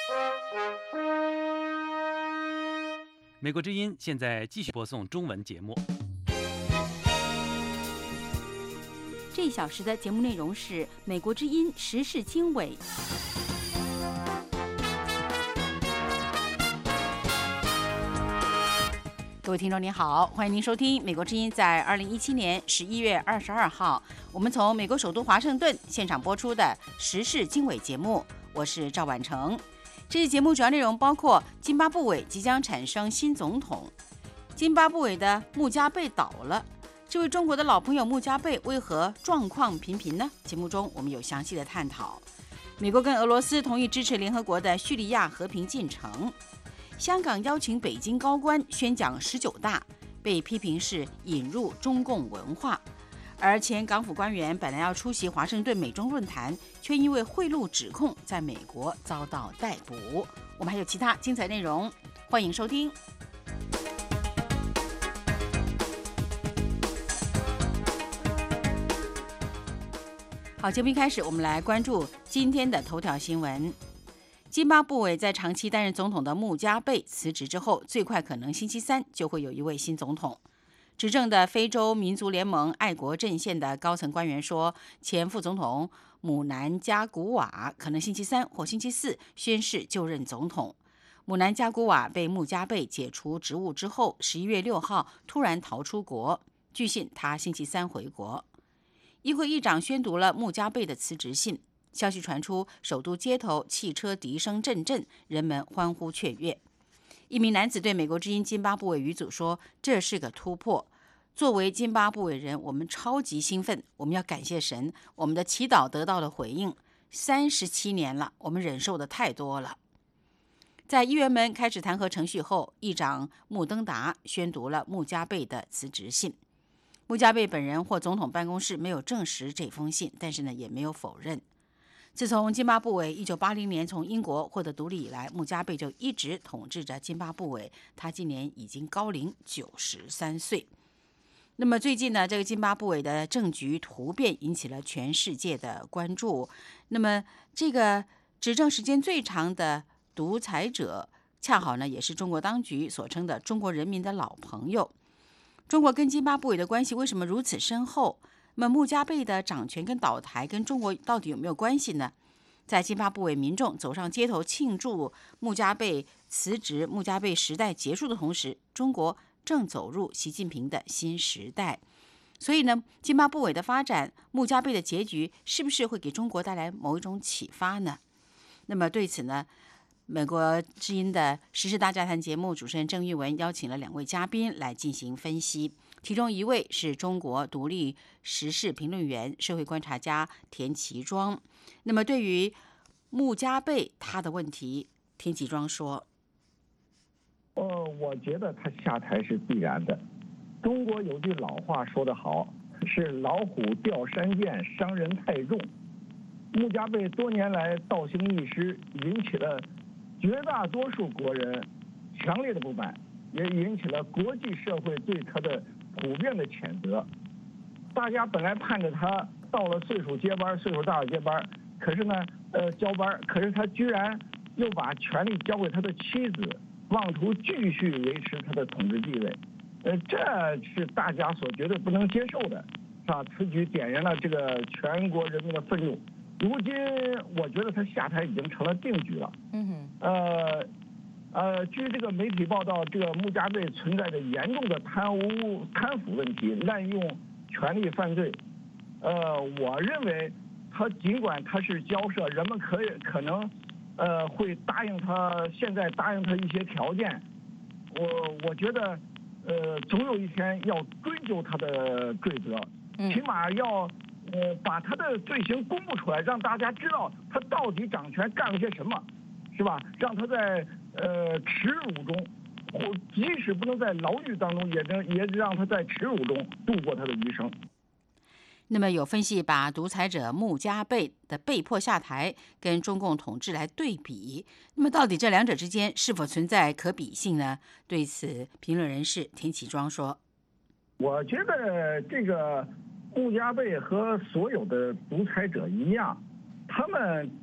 美国之音现在继续播送中文节目。 这一小时的节目内容是美国之音时事经纬。各位听众您好，欢迎您收听美国之音在2017年11月22号，我们从美国首都华盛顿现场播出的时事经纬节目，我是赵婉成。这期节目主要内容包括津巴布韦即将产生新总统，津巴布韦的穆加贝倒了，这位中国的老朋友穆加贝为何状况频频呢？节目中我们有详细的探讨。美国跟俄罗斯同意支持联合国的叙利亚和平进程。香港邀请北京高官宣讲19大，被批评是引入中共文化。而前港府官员本来要出席华盛顿美中论坛，却因为贿赂指控在美国遭到逮捕。我们还有其他精彩内容，欢迎收听。好，节目一开始，我们来关注今天的头条新闻。津巴布韦在长期担任总统的穆加贝辞职之后，最快可能星期三就会有一位新总统。执政的非洲民族联盟爱国阵线的高层官员说，前副总统姆南加古瓦可能星期三或星期四宣誓就任总统。姆南加古瓦被穆加贝解除职务之后，11月6号突然逃出国，据信他星期三回国。议会议长宣读了穆加贝的辞职信，消息传出，首都街头汽车笛声阵阵，人们欢呼雀跃。一名男子对美国之音津巴布韦语组说，这是个突破，作为津巴布韦人，我们超级兴奋，我们要感谢神，我们的祈祷得到了回应。37年了，我们忍受的太多了。在议员们开始弹劾程序后，议长穆登达宣读了穆加贝的辞职信。穆加贝本人或总统办公室没有证实这封信，但是呢，也没有否认。自从津巴布韦1980年从英国获得独立以来，穆加贝就一直统治着津巴布韦，他今年已经高龄93岁。那么最近呢，这个津巴布韦的政局突变引起了全世界的关注。那么这个执政时间最长的独裁者，恰好呢也是中国当局所称的中国人民的老朋友。中国跟津巴布韦的关系为什么如此深厚？那么穆加贝的掌权跟倒台跟中国到底有没有关系呢？在津巴布韦民众走上街头庆祝穆加贝辞职、穆加贝时代结束的同时，中国正走入习近平的新时代。所以呢，津巴布韦的发展，穆加贝的结局，是不是会给中国带来某一种启发呢？那么对此呢，美国之音的时事大家谈节目主持人郑玉文邀请了2位嘉宾来进行分析。其中一位是中国独立时事评论员、社会观察家田其庄。那么对于穆加贝他的问题，田其庄说： 我觉得他下台是必然的。中国有句老话说得好，是老虎掉山涧，伤人太重。穆加贝多年来倒行逆施，引起了绝大多数国人强烈的不满，也引起了国际社会对他的普遍的谴责。大家本来盼着他到了岁数接班，岁数大了接班，可是呢，交班，可是他居然又把权力交给他的妻子，妄图继续维持他的统治地位。这是大家所绝对不能接受的，是吧？此举点燃了这个全国人民的愤怒。如今，我觉得他下台已经成了定局了。据这个媒体报道，这个穆加贝存在着严重的贪腐问题，滥用权力犯罪。我认为他尽管他是交涉，人们可能会现在答应他一些条件。我觉得总有一天要追究他的罪责，起码要把他的罪行公布出来，让大家知道他到底掌权干了些什么，是吧？让他在耻辱中，即使不能在牢狱当中，也让他在耻辱中度过他的余生。 那么有分析把独裁者穆加贝的被迫下台跟中共统治来对比，那么到底这两者之间是否存在可比性呢？对此，评论人士田启庄说： 我觉得这个穆加贝和所有的独裁者一样，他们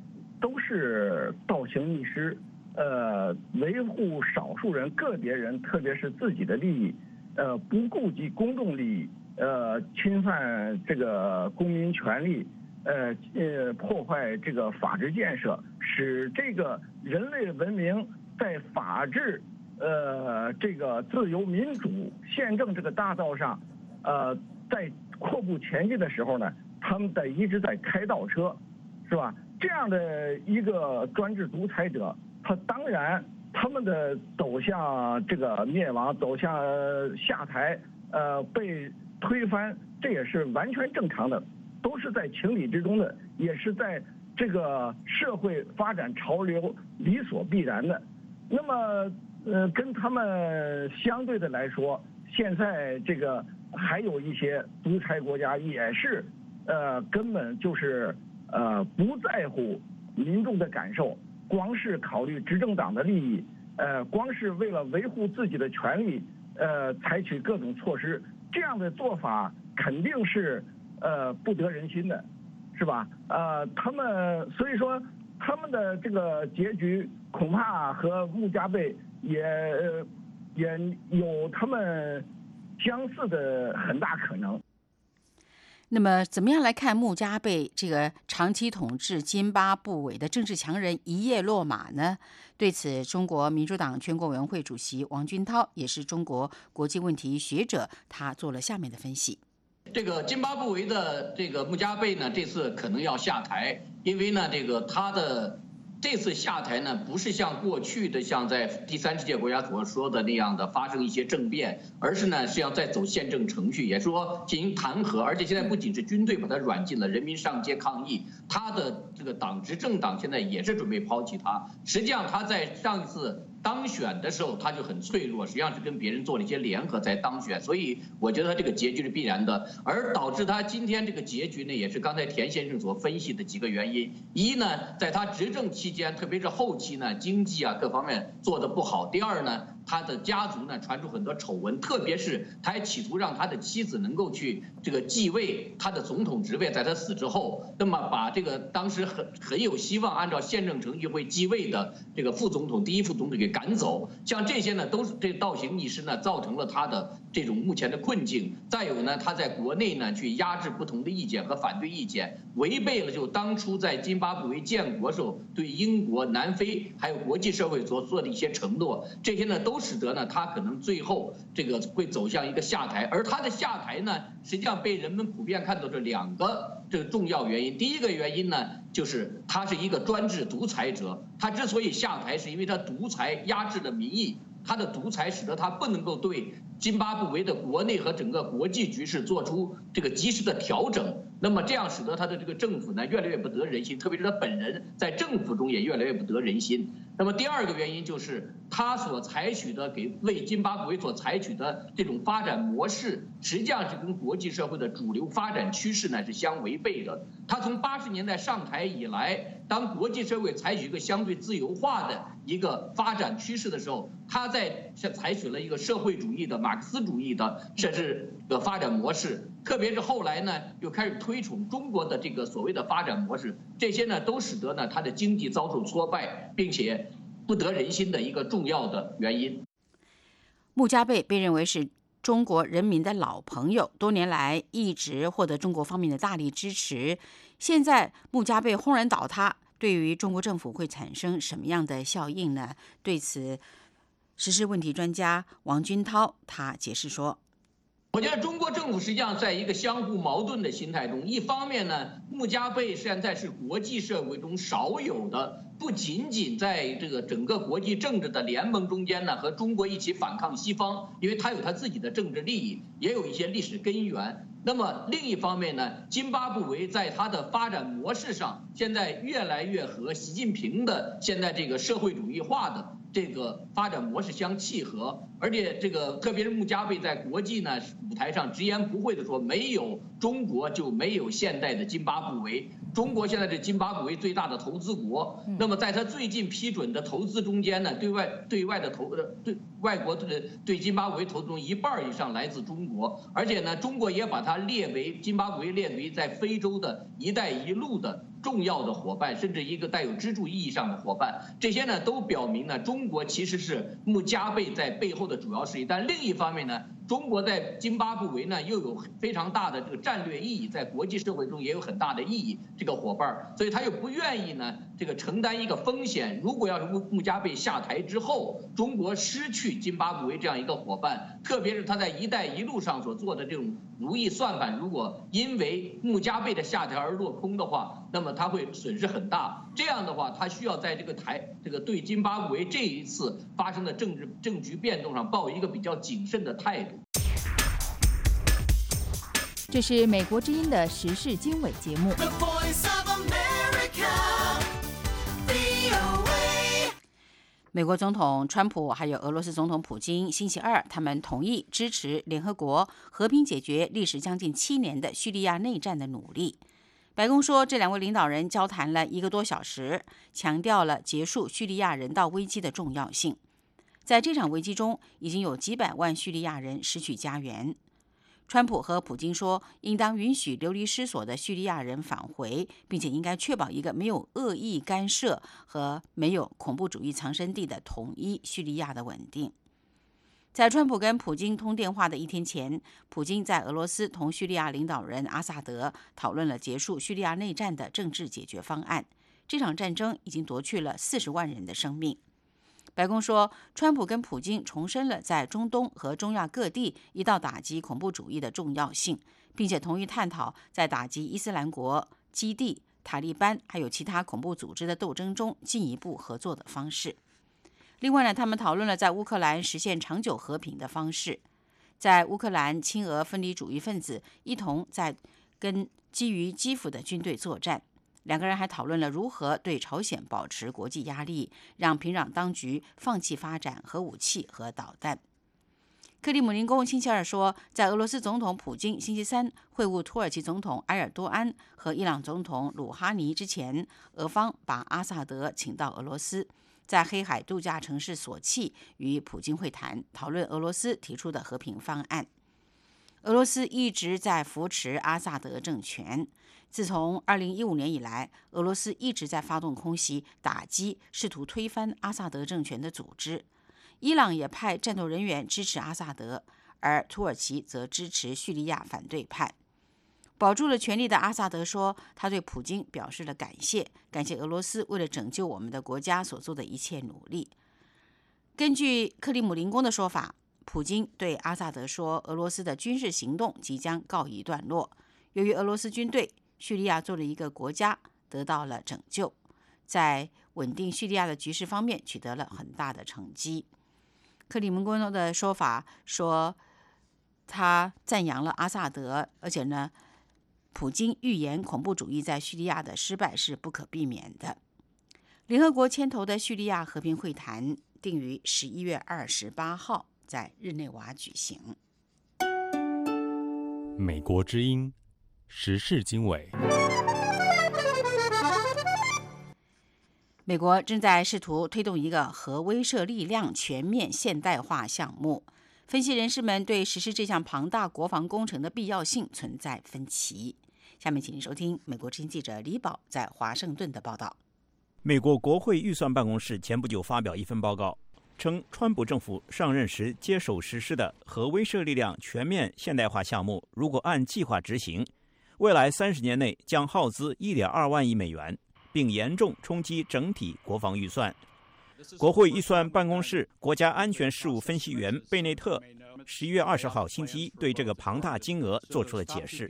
都是倒行逆施，维护少数人、个别人，特别是自己的利益，不顾及公众利益，侵犯这个公民权利，破坏这个法治建设，使这个人类文明在法治，这个自由民主宪政这个大道上，在阔步前进的时候呢，他们一直在开倒车，是吧？这样的一个专制独裁者，他当然他们的走向这个灭亡，走向下台，被推翻，这也是完全正常的，都是在情理之中的，也是在这个社会发展潮流理所必然的。那么，跟他们相对的来说，现在这个还有一些独裁国家也是，根本就是不在乎民众的感受，光是考虑执政党的利益，光是为了维护自己的权利，采取各种措施，这样的做法肯定是不得人心的，是吧？他们所以说他们的这个结局恐怕和穆加贝也有他们相似的很大可能。 那么，怎么样来看穆加贝这个长期统治津巴布韦的政治强人一夜落马呢？对此，中国民主党全国委员会主席王军涛也是中国国际问题学者，他做了下面的分析。 这个津巴布韦的这个穆加贝呢，这次可能要下台，因为呢，这个他的这次下台呢，不是像过去的像在第三世界国家所说的那样的发生一些政变，而是呢是要再走宪政程序，也说进行弹劾，而且现在不仅是军队把他软禁了，人民上街抗议，他的这个执政党现在也是准备抛弃他。实际上他在上一次当选的时候他就很脆弱，实际上是跟别人做了一些联合才当选，所以我觉得他这个结局是必然的，而导致他今天这个结局呢，也是刚才田先生所分析的几个原因。一呢，在他执政期间，特别是后期呢，经济啊各方面做得不好；第二呢，他的家族呢传出很多丑闻，特别是他还企图让他的妻子能够去这个继位他的总统职位，在他死之后，那么把这个当时很有希望按照宪政程序会继位的这个第一副总统给赶走。像这些呢，都是这倒行逆施呢，造成了他的这种目前的困境。再有呢，他在国内呢去压制不同的意见和反对意见，违背了就当初在津巴布韦建国时候对英国、南非还有国际社会所做的一些承诺，这些呢都使得呢他可能最后这个会走向一个下台。而他的下台呢，实际上被人们普遍看作这两个这个重要原因。第一个原因呢，就是他是一个专制独裁者，他之所以下台是因为他独裁压制了民意，他的独裁使得他不能够对津巴布韦的国内和整个国际局势做出这个及时的调整，那么这样使得他的这个政府呢越来越不得人心，特别是他本人在政府中也越来越不得人心。那么第二个原因就是他所采取的为津巴布韦所采取的这种发展模式，实际上是跟国际社会的主流发展趋势呢是相违背的。他从80年代上台以来，当国际社会采取一个相对自由化的一个发展趋势的时候，他采取了一个社会主义的马克思主义的甚至的发展模式，特别是后来呢又开始推崇中国的这个所谓的发展模式，这些呢都使得呢他的经济遭受挫败，并且不得人心的一个重要的原因。 穆加贝被认为是中国人民的老朋友，多年来一直获得中国方面的大力支持。现在穆加贝轰然倒塌，对于中国政府会产生什么样的效应呢？对此，时事问题专家王军涛他解释说， 我觉得中国政府实际上在一个相互矛盾的心态中，一方面呢，穆加贝现在是国际社会中少有的，不仅仅在这个整个国际政治的联盟中间呢和中国一起反抗西方，因为他有他自己的政治利益，也有一些历史根源。那么另一方面呢，津巴布韦在它的发展模式上，现在越来越和习近平的现在这个社会主义化的这个发展模式相契合，而且这个特别是穆加贝在国际呢舞台上直言不讳的说，没有中国就没有现代的津巴布韦。中国现在是津巴布韦最大的投资国，那么在他最近批准的投资中间呢，对外的外国对津巴布韦投资中1半以上来自中国，而且呢，中国也把它津巴布韦列为在非洲的一带一路的重要的伙伴，甚至一个带有支柱意义上的伙伴。这些呢都表明呢，中国其实是穆加贝在背后的主要势力。但另一方面呢，中国在津巴布韦呢又有非常大的这个战略意义，在国际社会中也有很大的意义。这个伙伴，所以他又不愿意呢这个承担一个风险。如果要是穆加贝下台之后，中国失去津巴布韦这样一个伙伴，特别是他在“一带一路”上所做的这种如意算盘，如果因为穆加贝的下台而落空的话，那么他会损失很大。这样的话，他需要在这个对津巴布韦这一次发生的政局变动上抱一个比较谨慎的态度。 这是美国之音的时事经纬节目。 美国总统川普还有俄罗斯总统普京星期二，他们同意支持联合国和平解决历时将近7年的叙利亚内战的努力。白宫说，这2位领导人交谈了1个多小时，强调了结束叙利亚人道危机的重要性。在这场危机中，已经有几百万叙利亚人失去家园。川普和普京说，应当允许流离失所的叙利亚人返回，并且应该确保一个没有恶意干涉和没有恐怖主义藏身地的统一叙利亚的稳定。在川普跟普京通电话的1天前，普京在俄罗斯同叙利亚领导人阿萨德讨论了结束叙利亚内战的政治解决方案。这场战争已经夺去了40万人的生命。白宫说，川普跟普京重申了在中东和中亚各地一道打击恐怖主义的重要性，并且同意探讨在打击伊斯兰国、基地、塔利班还有其他恐怖组织的斗争中进一步合作的方式。另外呢，他们讨论了在乌克兰实现长久和平的方式。在乌克兰，亲俄分离主义分子一同在跟基于基辅的军队作战。2个人还讨论了如何对朝鲜保持国际压力，让平壤当局放弃发展核武器和导弹。克里姆林宫星期二说，在俄罗斯总统普京星期三会晤土耳其总统埃尔多安和伊朗总统鲁哈尼之前，俄方把阿萨德请到俄罗斯，在黑海度假城市索契与普京会谈，讨论俄罗斯提出的和平方案。俄罗斯一直在扶持阿萨德政权。自从2015年以来，俄罗斯一直在发动空袭，打击试图推翻阿萨德政权的组织。伊朗也派战斗人员支持阿萨德，而土耳其则支持叙利亚反对派。保住了权力的阿萨德说，他对普京表示了感谢，感谢俄罗斯为了拯救我们的国家所做的一切努力。根据克里姆林宫的说法，普京对阿萨德说，俄罗斯的军事行动即将告一段落。由于俄罗斯军队，叙利亚作为一个国家得到了拯救，在稳定叙利亚的局势方面取得了很大的成绩。克里姆林宫的说法说，他赞扬了阿萨德，而且呢，普京预言恐怖主义在叙利亚的失败是不可避免的。联合国牵头的叙利亚和平会谈定于11月28号在日内瓦举行。 美国之音时事经纬。 美国正在试图推动一个核威慑力量全面现代化项目，分析人士们对实施这项庞大国防工程的必要性存在分歧。下面请您收听美国之音记者李宝在华盛顿的报道。 美国国会预算办公室前不久发表一份报告，称川普政府上任时接手实施的核威慑力量全面现代化项目，如果按计划执行，未来30年内将耗资1.2万亿美元，并严重冲击整体国防预算。国会预算办公室国家安全事务分析员贝内特11月20号星期一对这个庞大金额做出了解释。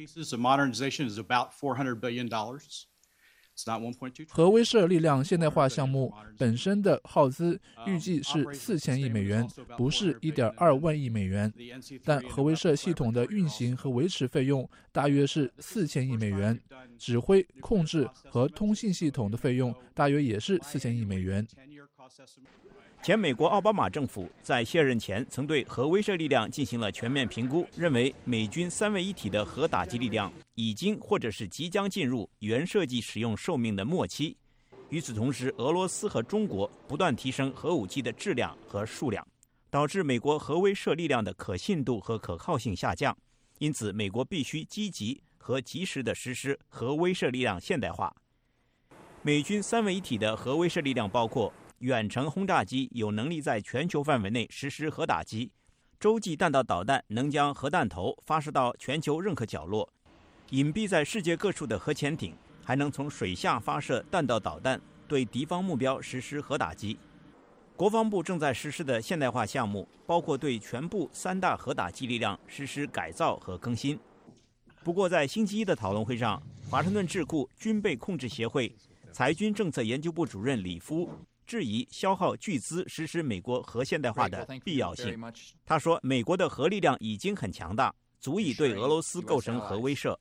核威慑力量现代化项目本身的耗资预计是4000亿美元，不是1.2万亿美元，但核威慑系统的运行和维持费用大约是4000亿美元，指挥、控制和通信系统的费用大约也是4000亿美元。 前美国奥巴马政府在卸任前曾对核威慑力量进行了全面评估，认为美军3位一体的核打击力量已经或者是即将进入原设计使用寿命的末期。与此同时，俄罗斯和中国不断提升核武器的质量和数量，导致美国核威慑力量的可信度和可靠性下降。因此，美国必须积极和及时地实施核威慑力量现代化。 美军三位一体的核威慑力量包括远程轰炸机，有能力在全球范围内实施核打击；洲际弹道导弹能将核弹头发射到全球任何角落；隐蔽在世界各处的核潜艇还能从水下发射弹道导弹，对敌方目标实施核打击。国防部正在实施的现代化项目包括对全部3大核打击力量实施改造和更新。不过，在星期一的讨论会上，华盛顿智库军备控制协会裁军政策研究部主任李夫质疑消耗巨资实施美国核现代化的必要性。他说，美国的核力量已经很强大，足以对俄罗斯构成核威慑。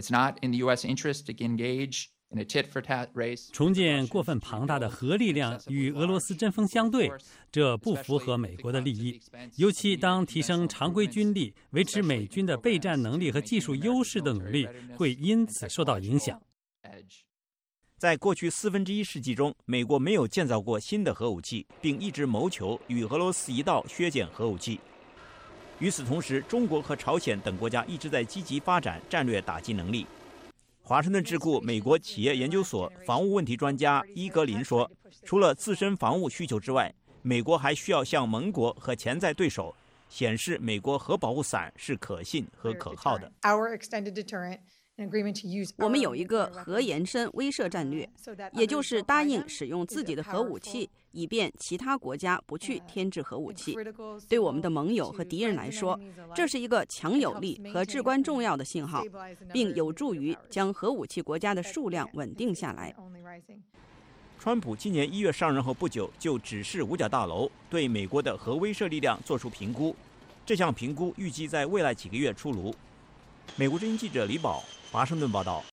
重建过分庞大的核力量与俄罗斯针锋相对，这不符合美国的利益。尤其当提升常规军力、维持美军的备战能力和技术优势的努力会因此受到影响。 在过去1/4世纪中，美国没有建造过新的核武器，并一直谋求与俄罗斯一道削减核武器。与此同时，中国和朝鲜等国家一直在积极发展战略打击能力。华盛顿智库美国企业研究所防务问题专家伊格林说，除了自身防务需求之外，美国还需要向盟国和潜在对手显示美国核保护伞是可信和可靠的。 我们有一个核延伸威慑战略，也就是答应使用自己的核武器，以便其他国家不去添置核武器。对我们的盟友和敌人来说，这是一个强有力和至关重要的信号，并有助于将核武器国家的数量稳定下来。 川普今年1月上任后不久，就指示五角大楼对美国的核威慑力量做出评估。这项评估预计在未来几个月出炉。美国之音记者李宝，华盛顿报道。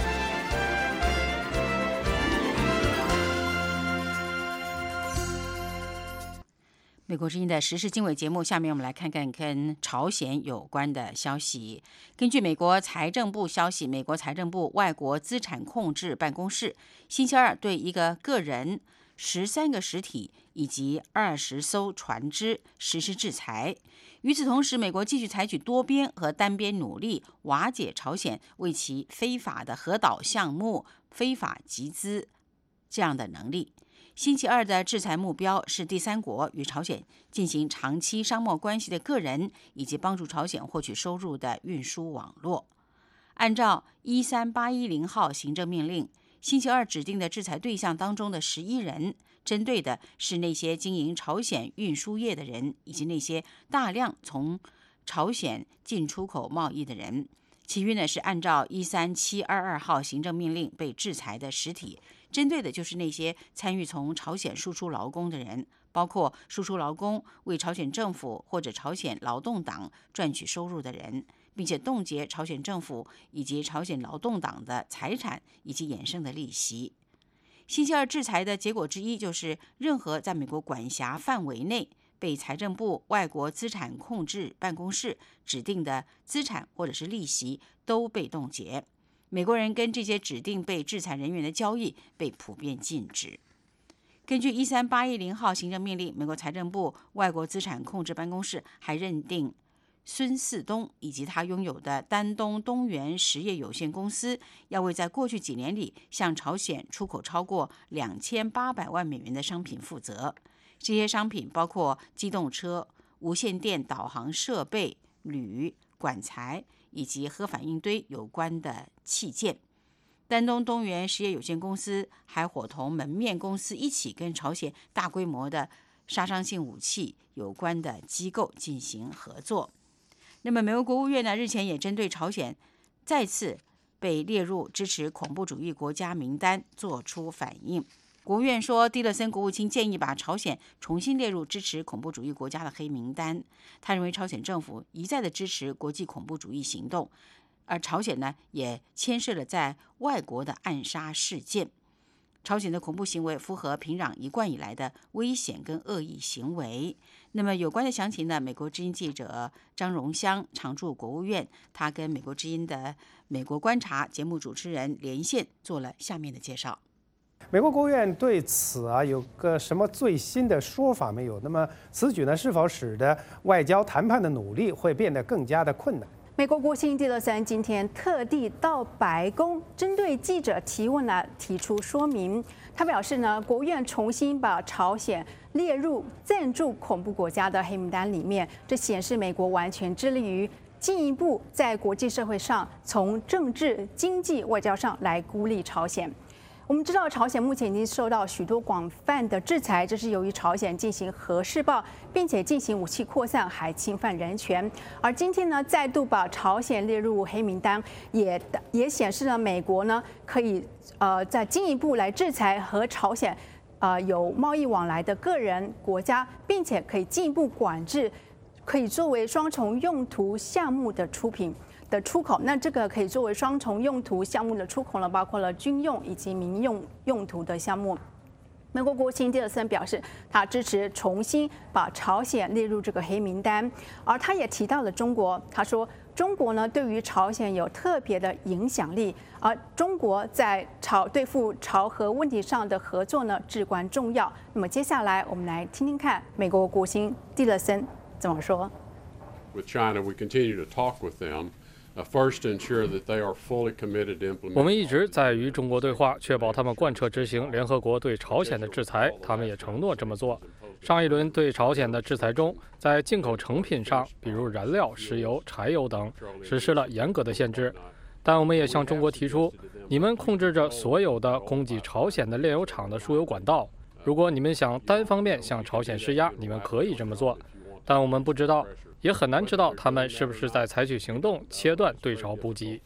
美国之音的时事经纬节目，下面我们来看看跟朝鲜有关的消息。根据美国财政部消息，美国财政部外国资产控制办公室星期二对一个个人、13个实体以及20艘船只实施制裁。与此同时，美国继续采取多边和单边努力瓦解朝鲜为其非法的核岛项目非法集资这样的能力。星期二的制裁目标是第三国与朝鲜进行长期商贸关系的个人，以及帮助朝鲜获取收入的运输网络。按照13810号行政命令，星期二指定的制裁对象当中的11人，针对的是那些经营朝鲜运输业的人，以及那些大量从朝鲜进出口贸易的人。其余呢是按照13722号行政命令被制裁的实体，针对的就是那些参与从朝鲜输出劳工的人，包括输出劳工为朝鲜政府或者朝鲜劳动党赚取收入的人，并且冻结朝鲜政府以及朝鲜劳动党的财产以及衍生的利息。星期二制裁的结果之一就是任何在美国管辖范围内被财政部外国资产控制办公室指定的资产或者是利息都被冻结。美国人跟这些指定被制裁人员的交易被普遍禁止。根据13810号行政命令，美国财政部外国资产控制办公室还认定孙四东以及他拥有的丹东东元实业有限公司要为在过去几年里向朝鲜出口超过2800万美元的商品负责。这些商品包括机动车、无线电导航设备、铝、管材以及核反应堆有关的器件。丹东东元实业有限公司还伙同门面公司一起跟朝鲜大规模的杀伤性武器有关的机构进行合作。那么美国国务院呢，日前也针对朝鲜再次被列入支持恐怖主义国家名单做出反应。国务院说，蒂勒森国务卿建议把朝鲜重新列入支持恐怖主义国家的黑名单。他认为朝鲜政府一再的支持国际恐怖主义行动，而朝鲜呢也牵涉了在外国的暗杀事件。朝鲜的恐怖行为符合平壤一贯以来的危险跟恶意行为。那么有关的详情呢，美国之音记者张荣香常驻国务院，他跟美国之音的美国观察节目主持人连线做了下面的介绍。 美国国务院对此有个什么最新的说法没有？那么此举呢，是否使得外交谈判的努力会变得更加的困难？ 美国国庆蒂勒森今天特地到白宫，针对记者提问呢提出说明。他表示呢，国务院重新把朝鲜列入赞助恐怖国家的黑名单里面，这显示美国完全致力于进一步在国际社会上从政治、经济、外交上来孤立朝鲜。我们知道，朝鲜目前已经受到许多广泛的制裁，这是由于朝鲜进行核试爆，并且进行武器扩散，还侵犯人权。而今天呢，再度把朝鲜列入黑名单，也显示了美国呢可以再进一步来制裁和朝鲜有贸易往来的个人、国家，并且可以进一步管制可以作为双重用途项目的出口，那这个可以作为双重用途项目的出口呢，包括了军用以及民用用途的项目。美国国务卿蒂勒森表示，他支持重新把朝鲜列入这个黑名单，而他也提到了中国。他说，中国呢对于朝鲜有特别的影响力，而中国在对付朝核问题上的合作呢至关重要。那么接下来我们来听听看美国国务卿蒂勒森怎么说。 With China, we continue to talk with them. First, ensure that they are fully committed to implement. 我们一直在与中国对话，确保他们贯彻执行联合国对朝鲜的制裁，他们也承诺这么做。上一轮对朝鲜的制裁中，在进口成品上，比如燃料、石油、柴油等，实施了严格的限制。但我们也向中国提出，你们控制着所有的供给朝鲜的炼油厂的输油管道。如果你们想单方面向朝鲜施压，你们可以这么做。但我们不知道。也很难知道他们是不是在采取行动切断对朝补给。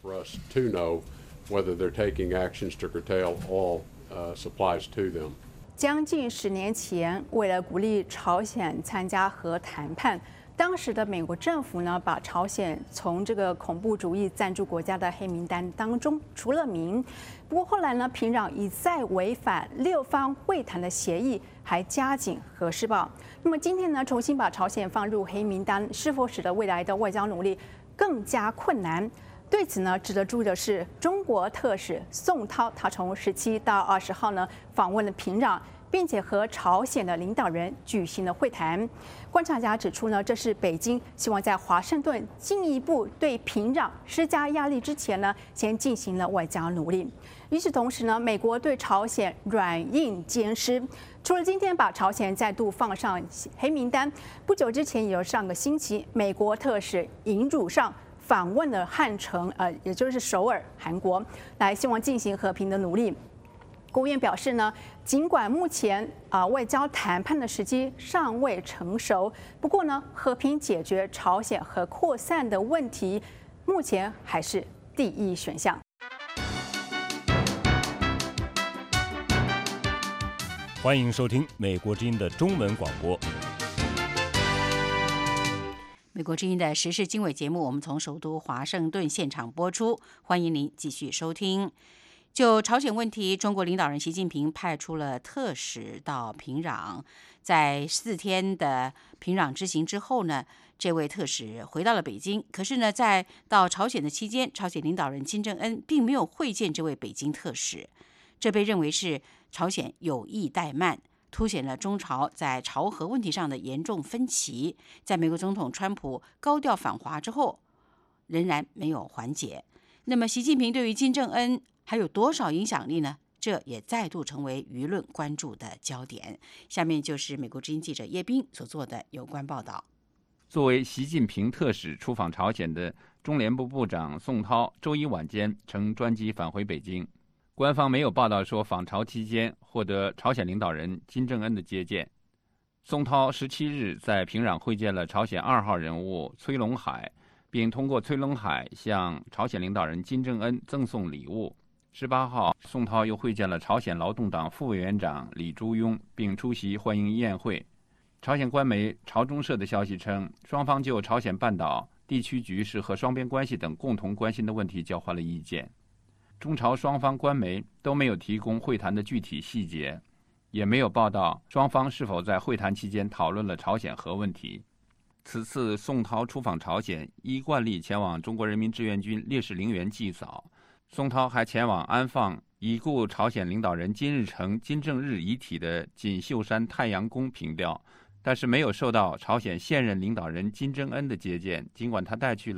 将近10年前，为了鼓励朝鲜参加核谈判，当时的美国政府呢，把朝鲜从这个恐怖主义赞助国家的黑名单当中除了名。不过后来呢，平壤一再违反6方会谈的协议，还加紧核试爆。那么今天呢，重新把朝鲜放入黑名单，是否使得未来的外交努力更加困难？对此呢，值得注意的是，中国特使宋涛，他从17到20号呢访问了平壤，并且和朝鲜的领导人举行了会谈。观察家指出呢，这是北京希望在华盛顿进一步对平壤施加压力之前呢，先进行了外交努力。与此同时呢，美国对朝鲜软硬兼施，除了今天把朝鲜再度放上黑名单，不久之前也有上个星期，美国特使尹汝尚访问了汉城，也就是首尔，韩国，来希望进行和平的努力。国务院表示呢，尽管目前外交谈判的时机尚未成熟，不过呢，和平解决朝鲜核扩散的问题，目前还是第一选项。 欢迎收听美国之音的中文广播。 美国之音的时事经纬节目，我们从首都华盛顿现场播出，欢迎您继续收听。就朝鲜问题，中国领导人习近平派出了特使到平壤，在4天的平壤之行之后呢，这位特使回到了北京。可是呢，在到朝鲜的期间，朝鲜领导人金正恩并没有会见这位北京特使，这被认为是朝鲜有意怠慢，凸显了中朝在朝核问题上的严重分歧。在美国总统川普高调访华之后，仍然没有缓解。那么，习近平对于金正恩还有多少影响力呢？这也再度成为舆论关注的焦点。下面就是美国之音记者叶斌所做的有关报道。 作为习近平特使出访朝鲜的中联部部长宋涛，周一晚间乘专机返回北京。官方没有报道说访朝期间获得朝鲜领导人金正恩的接见。宋涛17日在平壤会见了朝鲜2号人物崔龙海，并通过崔龙海向朝鲜领导人金正恩赠送礼物。18号，宋涛又会见了朝鲜劳动党副委员长李朱庸，并出席欢迎宴会。朝鲜官媒朝中社的消息称，双方就朝鲜半岛、地区局势和双边关系等共同关心的问题交换了意见。中朝双方官媒都没有提供会谈的具体细节，也没有报道双方是否在会谈期间讨论了朝鲜核问题。此次宋涛出访朝鲜，依惯例前往中国人民志愿军烈士陵园祭扫。宋涛还前往安放已故朝鲜领导人金日成、金正日遗体的锦绣山太阳宫凭吊，但是没有受到朝鲜现任领导人金正恩的接见，尽管他带去了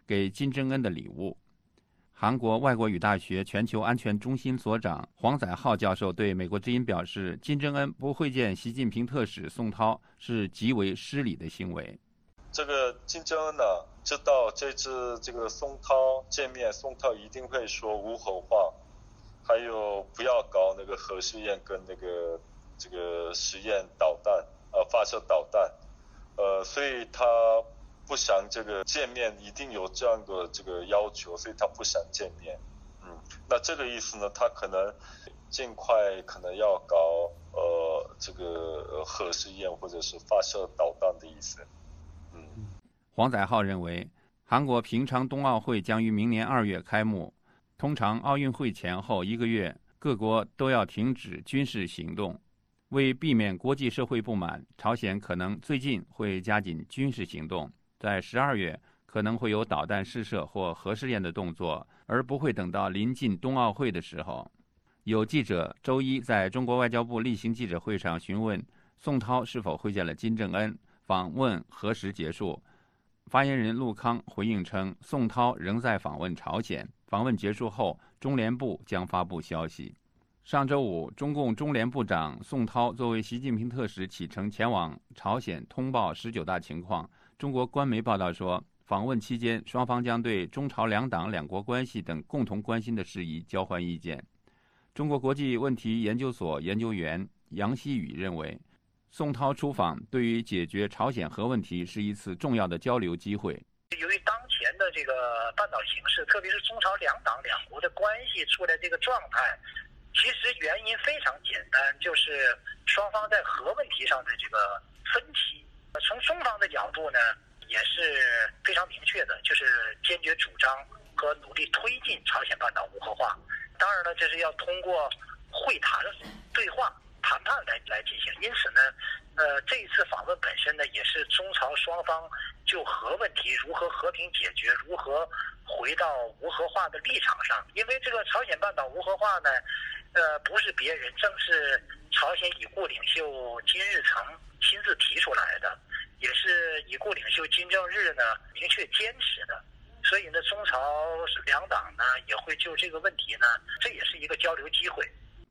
给金正恩的礼物。韩国外国语大学全球安全中心所长黄载浩教授对美国之音表示，金正恩不会见习近平特使宋涛是极为失礼的行为。 这个金正恩呢，知道这次这个宋涛见面，宋涛一定会说无核化，还有不要搞那个核试验跟那个这个实验导弹发射导弹，所以他不想这个见面，一定有这样的这个要求，所以他不想见面。那这个意思呢，他可能尽快可能要搞这个核试验或者是发射导弹的意思。 黄载浩认为，韩国平昌冬奥会将于明年2月开幕，通常奥运会前后1个月，各国都要停止军事行动。为避免国际社会不满，朝鲜可能最近会加紧军事行动，在12月可能会有导弹试射或核试验的动作，而不会等到临近冬奥会的时候。有记者周一在中国外交部例行记者会上询问宋涛是否会见了金正恩，访问何时结束。发言人陆康回应称，宋涛仍在访问朝鲜，访问结束后，中联部将发布消息。上周五，中共中联部长宋涛作为习近平特使启程前往朝鲜通报19大情况。中国官媒报道说，访问期间，双方将对中朝两党两国关系等共同关心的事宜交换意见。中国国际问题研究所研究员杨希宇认为，宋涛出访对于解决朝鲜核问题是一次重要的交流机会。 由于当前的这个半岛形势，特别是中朝两党两国的关系处在这个状态，其实原因非常简单，就是双方在核问题上的这个分歧。从中方的角度呢，也是非常明确的，就是坚决主张和努力推进朝鲜半岛无核化。当然了，这是要通过会谈、对话、谈判来进行。因此呢，这一次访问本身呢，也是中朝双方就核问题如何和平解决、如何回到无核化的立场上。因为这个朝鲜半岛无核化呢，不是别人，正是朝鲜已故领袖金日成亲自提出来的，也是已故领袖金正日呢明确坚持的。所以呢，中朝两党呢也会就这个问题呢，这也是一个交流机会。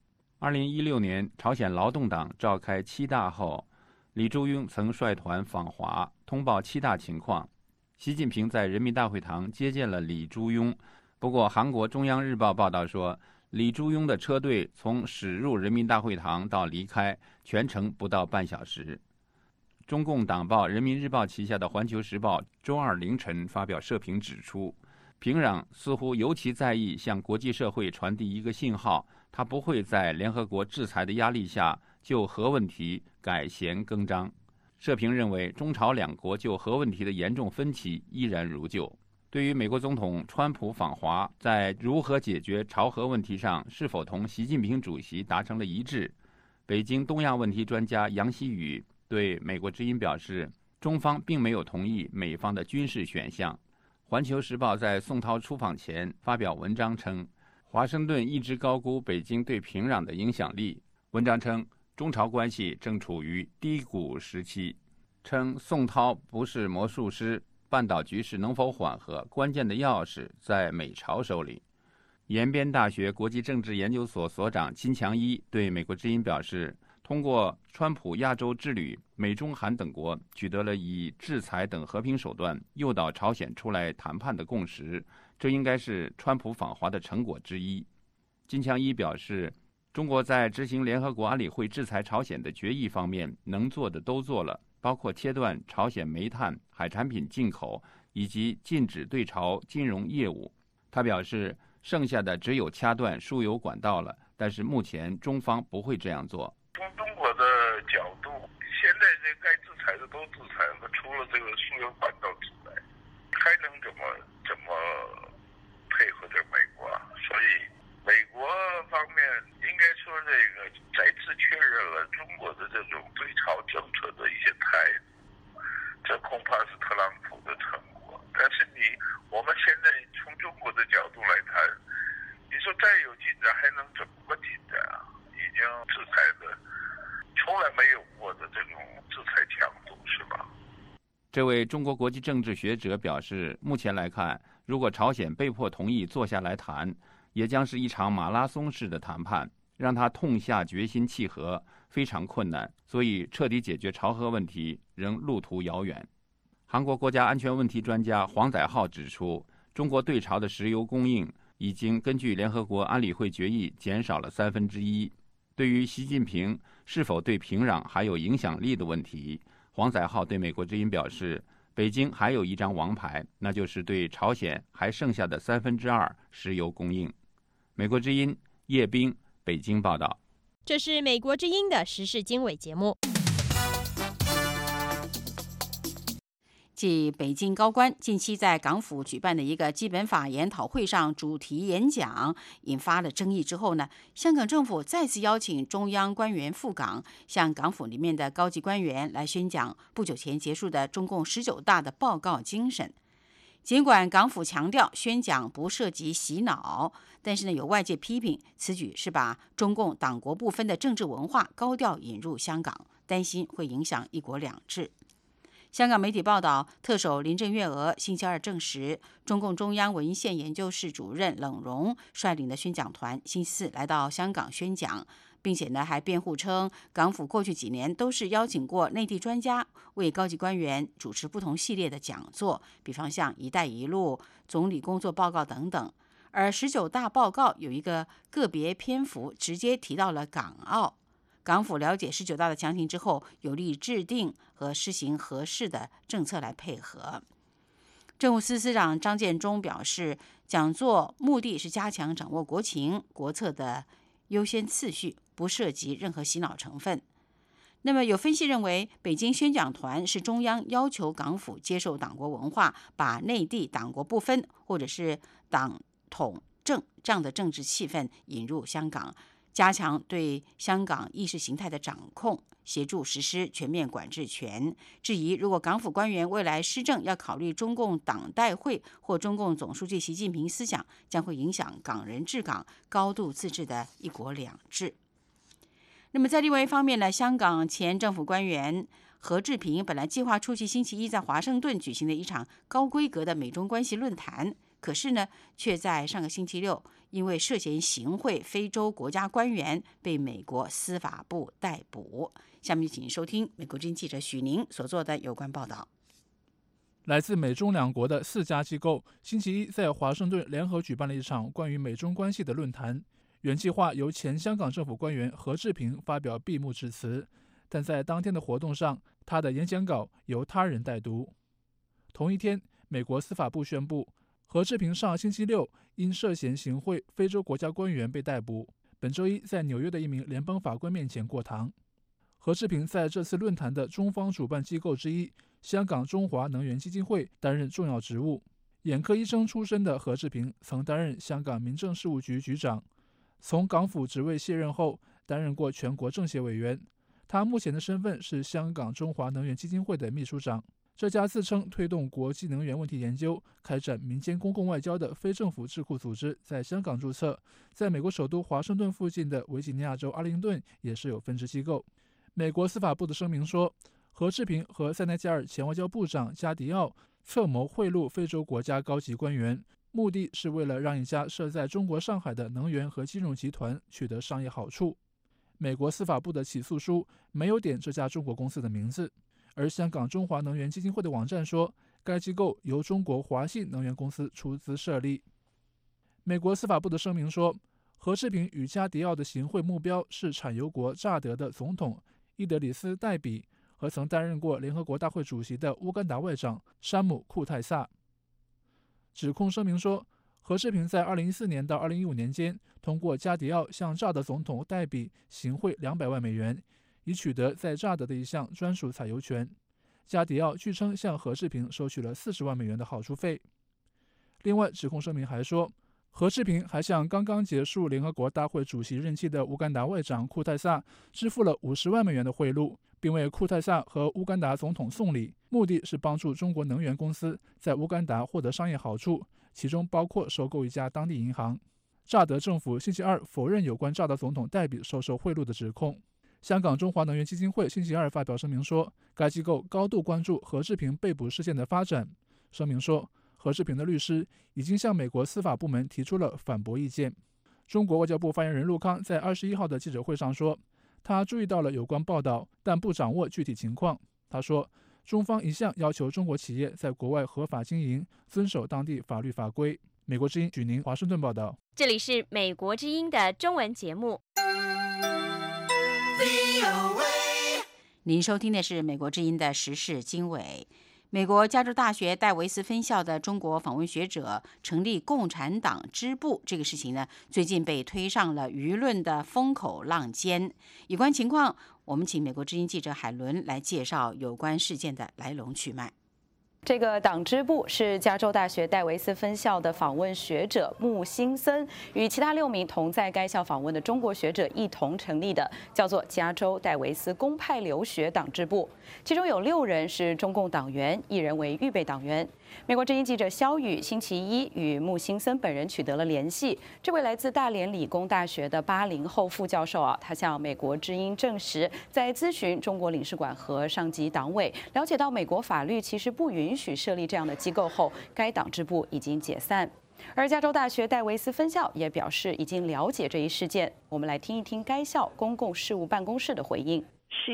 2016年，朝鲜劳动党召开7大后，李柱庸曾率团访华，通报7大情况。习近平在人民大会堂接见了李柱庸。不过，韩国中央日报报道说，李柱庸的车队从驶入人民大会堂到离开，全程不到半小时。中共党报《人民日报》旗下的《环球时报》周二凌晨发表社评指出，平壤似乎尤其在意向国际社会传递一个信号，他不会在联合国制裁的压力下就核问题改弦更张。社评认为，中朝两国就核问题的严重分歧依然如旧。对于美国总统川普访华，在如何解决朝核问题上是否同习近平主席达成了一致，北京东亚问题专家杨希宇对美国之音表示，中方并没有同意美方的军事选项。环球时报在宋涛出访前发表文章称，华盛顿一直高估北京对平壤的影响力。文章称，中朝关系正处于低谷时期，称宋涛不是魔术师，半岛局势能否缓和，关键的钥匙在美朝手里。延边大学国际政治研究所所长金强一对美国之音表示，通过川普亚洲之旅，美中韩等国取得了以制裁等和平手段诱导朝鲜出来谈判的共识，这应该是川普访华的成果之一。金强一表示，中国在执行联合国安理会制裁朝鲜的决议方面能做的都做了，包括切断朝鲜煤炭、海产品进口以及禁止对朝金融业务。他表示，剩下的只有掐断输油管道了，但是目前中方不会这样做。 从中国的角度，现在这该制裁的都制裁了，除了这个输油管道之外，还能怎么配合着美国？所以美国方面应该说这个再次确认了中国的这种对朝政策的一些态度，这恐怕是特朗普的成果。但是我们现在从中国的角度来谈，你说再有进展还能怎么进展啊？已经制裁的这位中国国际政治学者表示，目前来看，如果朝鲜被迫同意坐下来谈，也将是一场马拉松式的谈判，让他痛下决心契合非常困难，所以彻底解决朝核问题仍路途遥远。韩国国家安全问题专家黄载浩指出，中国对朝的石油供应已经根据联合国安理会决议减少了1/3。对于习近平是否对平壤还有影响力的问题，黄载浩对美国之音表示，北京还有一张王牌，那就是对朝鲜还剩下的2/3石油供应。美国之音叶冰北京报道。 这是美国之音的时事经纬节目。 继北京高官近期在港府举办的一个基本法研讨会上主题演讲引发了争议之后呢，香港政府再次邀请中央官员赴港，向港府里面的高级官员来宣讲不久前结束的中共19大的报告精神。尽管港府强调宣讲不涉及洗脑，但是呢，有外界批评此举是把中共党国不分的政治文化高调引入香港，担心会影响一国两制。香港媒体报道，特首林郑月娥星期二证实，中共中央文献研究室主任冷荣率领的宣讲团星期四来到香港宣讲，并且呢还辩护称，港府过去几年都是邀请过内地专家为高级官员主持不同系列的讲座，比方像“一带一路”、总理工作报告等等。而19大报告有一个个别篇幅直接提到了港澳。港府了解19大的详情之后，有力制定和施行合适的政策来配合。政务司司长张建宗表示，讲座目的是加强掌握国情国策的优先次序，不涉及任何洗脑成分。那么有分析认为，北京宣讲团是中央要求港府接受党国文化，把内地党国不分或者是党统政这样的政治气氛引入香港，加强对香港意识形态的掌控，协助实施全面管制权。质疑如果港府官员未来施政要考虑中共党代会或中共总书记习近平思想，将会影响港人治港、高度自治的一国两制。那么在另外一方面呢，香港前政府官员何志平本来计划出席星期一在华盛顿举行的一场高规格的美中关系论坛，可是呢，却在上个星期六因为涉嫌行贿非洲国家官员被美国司法部逮捕。下面就请收听美国之音记者许宁所做的有关报道。 来自美中两国的4家机构星期一在华盛顿联合举办了一场关于美中关系的论坛，原计划由前香港政府官员何志平发表闭幕致辞，但在当天的活动上，他的演讲稿由他人代读。同一天，美国司法部宣布，何志平上星期六因涉嫌行贿非洲国家官员被逮捕，本周一在纽约的一名联邦法官面前过堂。何志平在这次论坛的中方主办机构之一香港中华能源基金会担任重要职务。眼科医生出身的何志平曾担任香港民政事务局局长，从港府职位卸任后担任过全国政协委员。他目前的身份是香港中华能源基金会的秘书长。这家自称推动国际能源问题研究、开展民间公共外交的非政府智库组织在香港注册，在美国首都华盛顿附近的维吉尼亚州阿灵顿也是有分支机构。美国司法部的声明说，何志平和塞内加尔前外交部长加迪奥策谋贿赂非洲国家高级官员，目的是为了让一家设在中国上海的能源和金融集团取得商业好处。美国司法部的起诉书没有点这家中国公司的名字，而香港中华能源基金会的网站说，该机构由中国华信能源公司出资设立。美国司法部的声明说，何志平与加迪奥的行贿目标是产油国乍得的总统伊德里斯·戴比和曾担任过联合国大会主席的乌干达外长山姆·库泰萨。指控声明说，何志平在2014年到2015年间，通过加迪奥向乍得总统戴比行贿200万美元，以取得在乍得的一项专属采油权。加迪奥据称向何志平收取了40万美元的好处费。另外，指控声明还说，何志平还向刚刚结束联合国大会主席任期的乌干达外长库泰萨支付了50万美元的贿赂，并为库泰萨和乌干达总统送礼，目的是帮助中国能源公司在乌干达获得商业好处，其中包括收购一家当地银行。乍得政府星期二否认有关乍得总统戴比收受贿赂的指控。 香港中华能源基金会星期二发表声明说，该机构高度关注何志平被捕事件的发展。声明说，何志平的律师已经向美国司法部门提出了反驳意见。中国外交部发言人陆康在21号的记者会上说，他注意到了有关报道，但不掌握具体情况。他说，中方一向要求中国企业在国外合法经营，遵守当地法律法规。美国之音许宁华盛顿报道。 这里是美国之音的中文节目。 您收听的是美国之音的时事经纬。美国加州大学戴维斯分校的中国访问学者成立共产党支部，这个事情呢，最近被推上了舆论的风口浪尖。有关情况，我们请美国之音记者海伦来介绍有关事件的来龙去脉。 这个党支部是加州大学戴维斯分校的访问学者穆辛森与其他6名同在该校访问的中国学者一同成立的，叫做加州戴维斯公派留学党支部。其中有6人是中共党员，1人为预备党员。美国之音记者肖宇星期一与穆辛森本人取得了联系。这位来自大连理工大学的80后副教授他向美国之音证实，在咨询中国领事馆和上级党委，了解到美国法律其实不允许设立这样的机构后，该党支部已经解散。而加州大学戴维斯分校也表示已经了解这一事件。我们来听一听该校公共事务办公室的回应。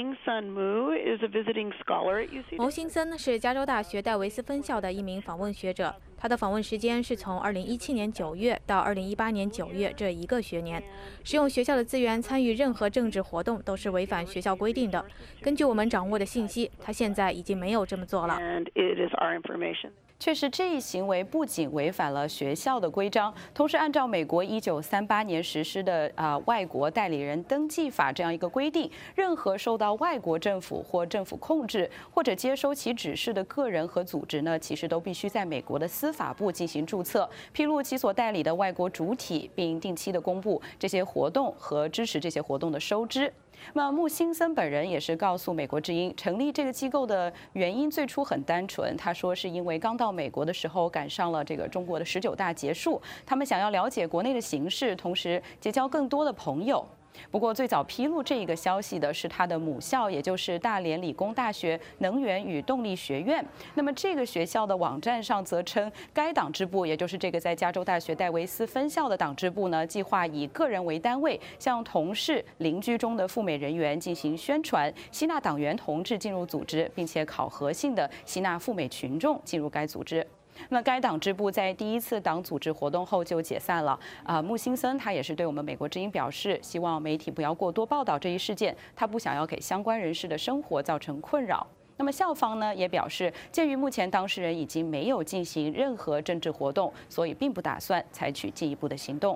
牟辛森是加州大学戴维斯分校的一名访问学者，他的访问时间是从2017年9月到2018年9月这1个学年。使用学校的资源参与任何政治活动都是违反学校规定的。根据我们掌握的信息，他现在已经没有这么做了。 确实，这一行为不仅违反了学校的规章，同时按照美国1938年实施的外国代理人登记法这样一个规定，任何受到外国政府或政府控制或者接收其指示的个人和组织呢，其实都必须在美国的司法部进行注册，披露其所代理的外国主体，并定期的公布这些活动和支持这些活动的收支。那穆辛森本人也是告诉美国之音，成立这个机构的原因最初很单纯，他说是因为刚到美国的时候赶上了这个中国的19大结束，他们想要了解国内的形势，同时结交更多的朋友。不过，最早披露这一个消息的是他的母校，也就是大连理工大学能源与动力学院。那么，这个学校的网站上则称，该党支部，也就是这个在加州大学戴维斯分校的党支部呢，计划以个人为单位，向同事、邻居中的赴美人员进行宣传，吸纳党员同志进入组织，并且考核性的吸纳赴美群众进入该组织。那该党支部在第一次党组织活动后就解散了。穆辛森他也是对我们美国之音表示，希望媒体不要过多报道这一事件，他不想要给相关人士的生活造成困扰。那么校方呢也表示，鉴于目前当事人已经没有进行任何政治活动，所以并不打算采取进一步的行动。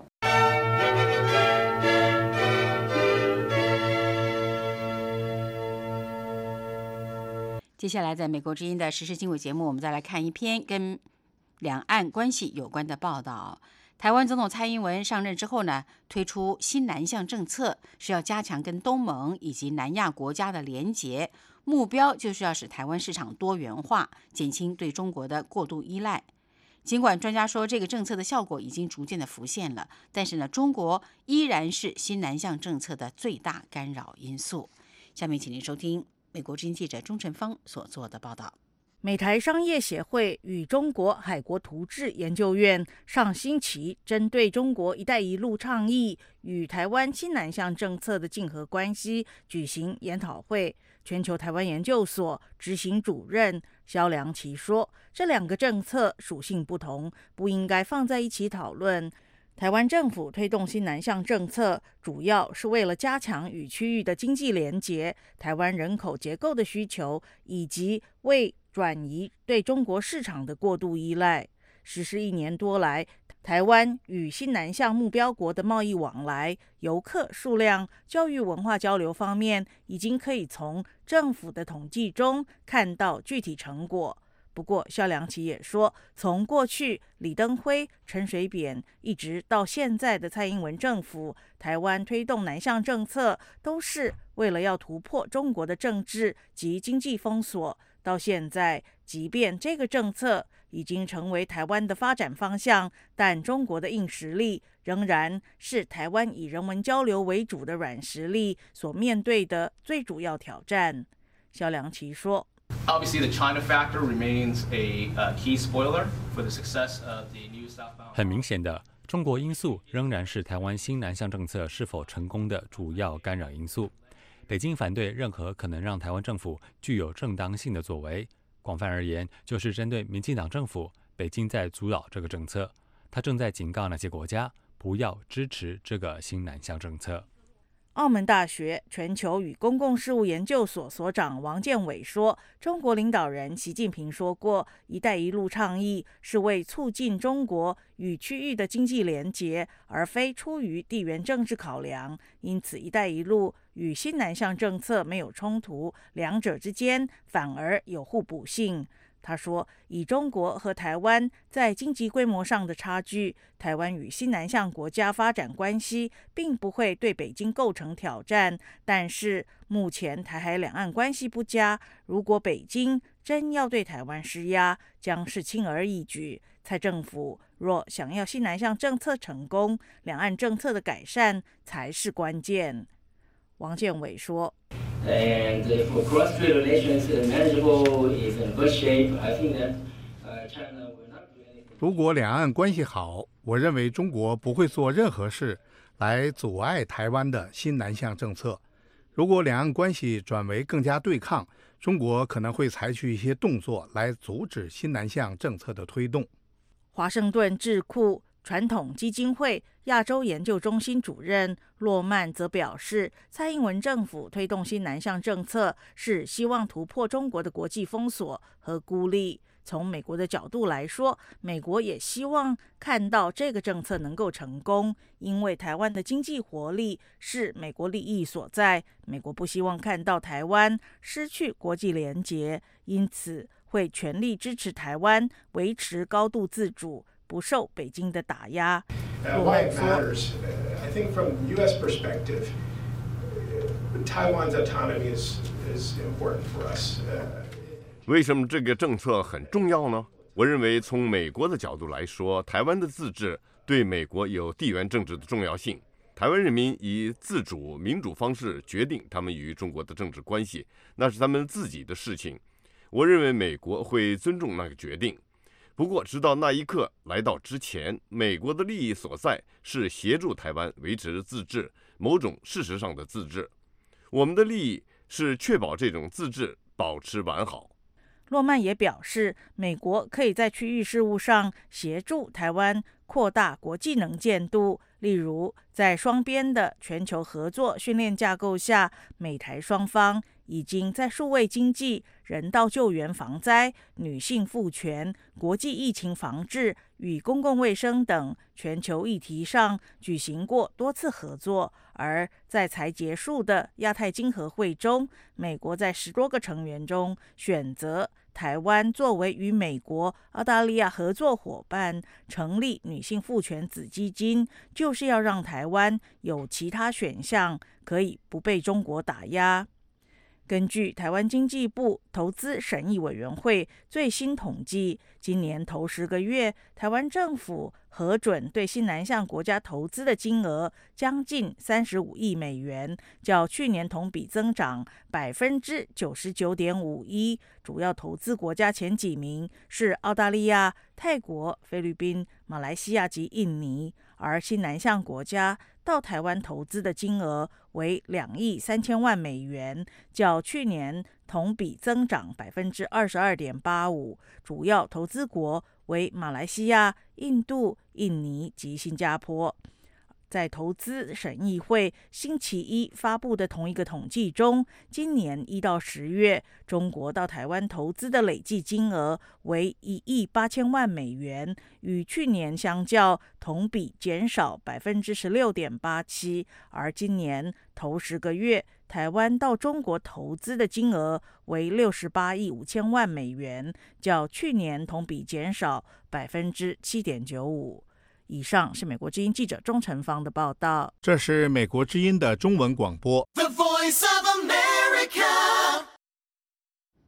接下来，在美国之音的时事经纬节目，我们再来看一篇跟两岸关系有关的报道。台湾总统蔡英文上任之后呢，推出新南向政策，是要加强跟东盟以及南亚国家的连结，目标就是要使台湾市场多元化，减轻对中国的过度依赖。尽管专家说这个政策的效果已经逐渐的浮现了，但是呢，中国依然是新南向政策的最大干扰因素。下面请您收听美国之音记者钟晨芳所做的报道。 美台商业协会与中国海国图治研究院上星期针对中国“一带一路”倡议与台湾新南向政策的竞合关系举行研讨会。全球台湾研究所执行主任萧良奇说，这两个政策属性不同，不应该放在一起讨论。台湾政府推动新南向政策，主要是为了加强与区域的经济连结、台湾人口结构的需求，以及为转移对中国市场的过度依赖。实施1年多来，台湾与新南向目标国的贸易往来、游客数量、教育文化交流方面，已经可以从政府的统计中看到具体成果。不过，萧良奇也说，从过去李登辉、陈水扁一直到现在的蔡英文政府，台湾推动南向政策都是为了要突破中国的政治及经济封锁。到现在，即便这个政策已经成为台湾的发展方向，但中国的硬实力仍然是台湾以人文交流为主的软实力所面对的最主要挑战。萧良奇说 Obviously, the China factor remains a key spoiler for the success of the new southbound. 很明显的，中国因素仍然是台湾新南向政策是否成功的主要干扰因素。北京反对任何可能让台湾政府具有正当性的作为。广泛而言，就是针对民进党政府，北京在阻扰这个政策。他正在警告那些国家不要支持这个新南向政策。 澳门大学全球与公共事务研究所所长王建伟说，中国领导人习近平说过，一带一路倡议是为促进中国与区域的经济连结，而非出于地缘政治考量。因此，一带一路与新南向政策没有冲突，两者之间反而有互补性。他说，以中国和台湾在经济规模上的差距，台湾与新南向国家发展关系并不会对北京构成挑战。但是目前台海两岸关系不佳，如果北京真要对台湾施压，将是轻而易举。蔡政府若想要新南向政策成功，两岸政策的改善才是关键。王建伟说 And for cross-strait relations manageable is in good shape, I think that China will not do anything. 如果两岸关系好，我认为中国不会做任何事来阻碍台湾的新南向政策。如果两岸关系转为更加对抗，中国可能会采取一些动作来阻止新南向政策的推动。 华盛顿智库传统基金会亚洲研究中心主任洛曼则表示，蔡英文政府推动新南向政策是希望突破中国的国际封锁和孤立。从美国的角度来说，美国也希望看到这个政策能够成功，因为台湾的经济活力是美国利益所在。美国不希望看到台湾失去国际连结，因此会全力支持台湾维持高度自主，不受北京的打压。 Why it matters, I think from U.S. perspective, Taiwan's autonomy is important for us. 为什么这个政策很重要呢？我认为从美国的角度来说，台湾的自治对美国有地缘政治的重要性。台湾人民以自主民主方式决定他们与中国的政治关系，那是他们自己的事情。我认为美国会尊重那个决定。不过，直到那一刻来到之前，美国的利益所在是协助台湾维持自治，某种事实上的自治。我们的利益是确保这种自治保持完好。 洛曼也表示，美国可以在区域事务上协助台湾扩大国际能见度，例如在双边的全球合作训练架构下，美台双方已经在数位经济、人道救援防灾、女性妇权、国际疫情防治与公共卫生等全球议题上举行过多次合作。而在才结束的亚太经合会中，美国在10多个成员中选择台湾作为与美国、澳大利亚合作伙伴成立女性妇权子基金，就是要让台湾有其他选项，可以不被中国打压。根据台湾经济部投资审议委员会最新统计，今年头10个月，台湾政府核准对新南向国家投资的金额将近35亿美元，较去年同比增长 99.51%。主要投资国家前几名是澳大利亚、泰国、菲律宾、马来西亚及印尼，而新南向国家到台湾投资的金额为2亿3千万美元，较去年同比增长 22.85%。主要投资国为马来西亚、印度、印尼及新加坡。在投资审议会星期一发布的同一个统计中，今年1到10月，中国到台湾投资的累计金额为1亿8千万美元，与去年相较同比减少 16.87%。而今年头10个月，台湾到中国投资的金额为68亿5千万美元，较去年同比减少 7.95%。以上是美国之音记者钟成芳的报道。 这是美国之音的中文广播。 The Voice of America。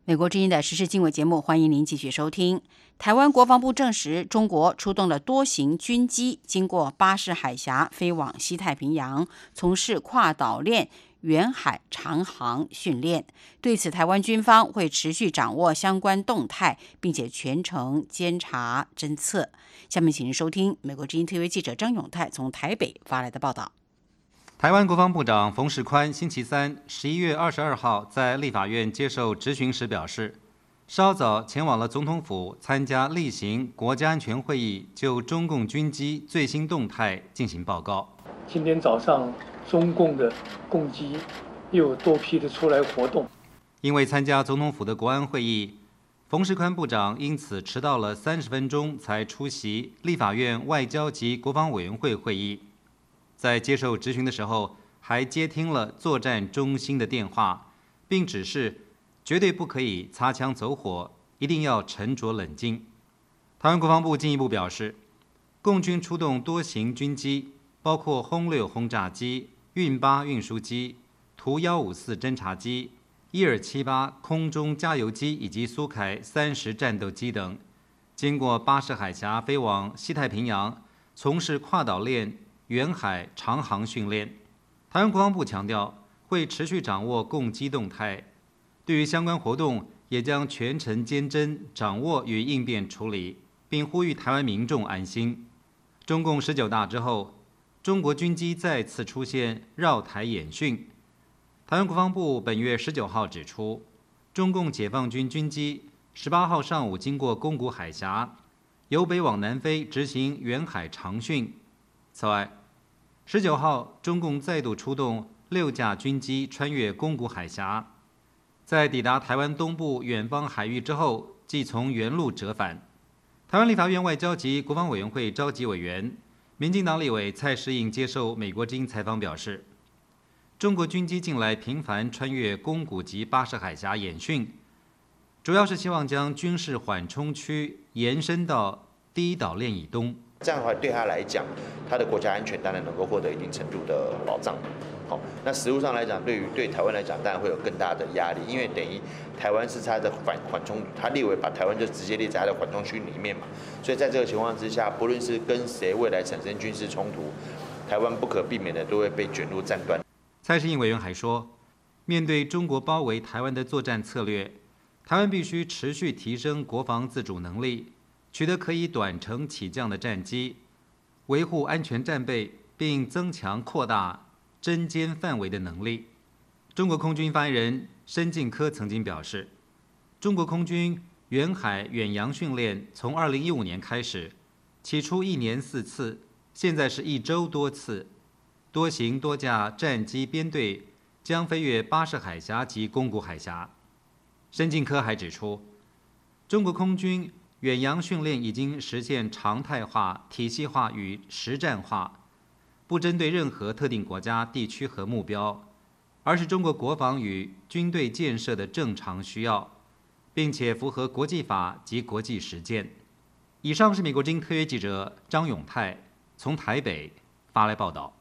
美国之音的时事经纬节目，欢迎您继续收听。台湾国防部证实，中国出动了多型军机，经过巴士海峡飞往西太平洋，从事跨岛链远海长航训练。对此，台湾军方会持续掌握相关动态，并且全程监察侦测。下面请您收听美国之音 TV 记者张永泰从台北发来的报道。 台湾国防部长冯世宽星期三11月22号在立法院接受质询时表示，稍早前往了总统府参加例行国家安全会议，就中共军机最新动态进行报告。 今天早上中共的共机又有多批的出来活动。 因为参加总统府的国安会议，冯世宽部长因此迟到了30分钟才出席立法院外交及国防委员会会议。在接受质询的时候，还接听了作战中心的电话，并指示绝对不可以擦枪走火，一定要沉着冷静。台湾国防部进一步表示，共军出动多型军机，包括轰6轰炸机、运8运输机、图154侦察机、伊尔78空中加油机以及苏凯30战斗机等，经过巴士海峡飞往西太平洋，从事跨岛链远海长航训练。台湾国防部强调，会持续掌握共机动态，对于相关活动也将全程监侦，掌握与应变处理，并呼吁台湾民众安心。中共19大之后，中国军机再次出现绕台演训。台湾国防部本月19号指出，中共解放军军机18号上午经过宫古海峡，由北往南飞，执行远海长训。此外，19号中共再度出动6架军机穿越宫古海峡，在抵达台湾东部远方海域之后，即从原路折返。台湾立法院外交及国防委员会召集委员、民进党立委蔡适应接受美国之音采访表示，中国军机近来频繁穿越宫古及巴士海峡演训，主要是希望将军事缓冲区延伸到第一岛链以东。 这样的话，对他来讲，他的国家安全当然能够获得一定程度的保障。好，那实务上来讲，对台湾来讲，当然会有更大的压力，因为等于台湾是他的缓冲，他列为把台湾就直接列在他的缓冲区里面嘛。所以在这个情况之下，不论是跟谁未来产生军事冲突，台湾不可避免的都会被卷入战端。 蔡适应委员还说，面对中国包围台湾的作战策略，台湾必须持续提升国防自主能力，取得可以短程起降的战机，维护安全战备，并增强扩大侦歼范围的能力。中国空军发言人申进科曾经表示，中国空军远海远洋训练从2015年开始，起初1年4次，现在是1周多次，多型多架战机编队将飞越巴士海峡及宫古海峡。申进科还指出，中国空军远洋训练已经实现常态化、体系化与实战化，不针对任何特定国家、地区和目标，而是中国国防与军队建设的正常需要，并且符合国际法及国际实践。以上是美国之音特约记者张永泰从台北发来报道。